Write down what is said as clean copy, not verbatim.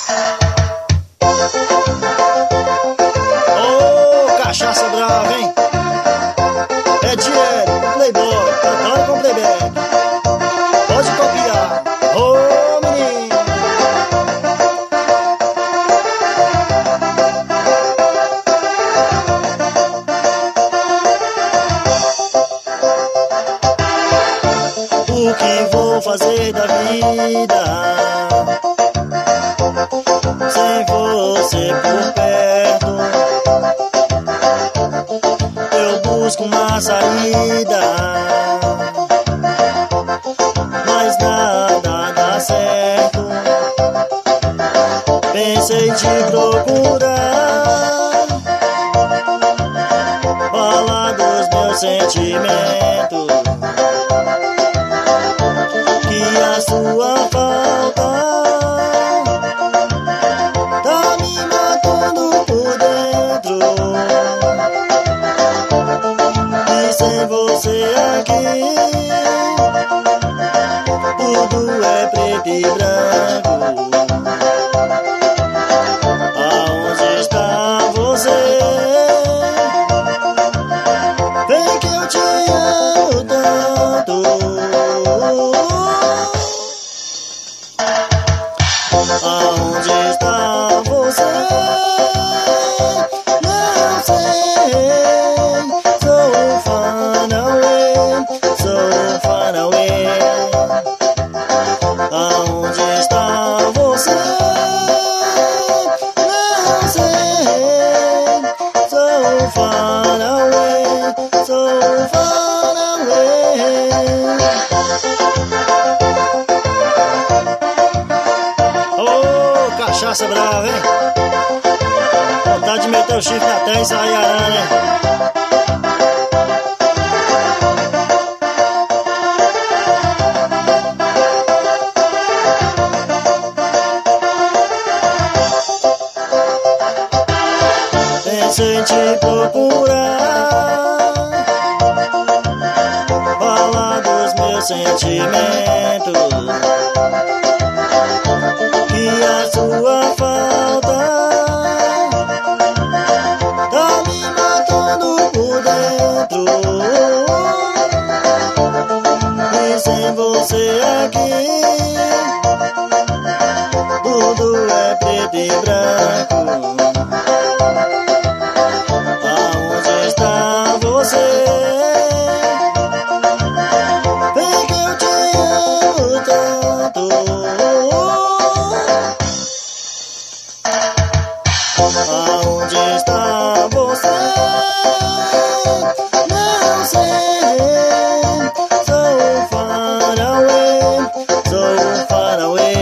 Ô, cachaça brava, hein? É Diego, o playboy, cantando com playback. Pode copiar. Ô, menino. O que vou fazer da vida sem você por perto? Eu busco uma saída, mas nada dá certo. Pensei te procurar, falar dos meus sentimentos, que a sua falta tá me matando por dentro. E sem você aqui, tudo é preto e branco. Aonde está você? Vem que eu te amo tanto. Aonde está você? Não sei. So far away, so far away. Aonde está você? Não sei. So far away, so far away. Ô, cachaça brava, hein? Vontade de meter o chifre na terra e sair arando, né? Pensei em te procurar, falar dos meus sentimentos, que a sua falta tá me matando por dentro. E sem você aqui, tudo é preto e branco. Aonde está você? Vem que eu te amo tanto. Aonde está você? Não sei. So far away, so far away.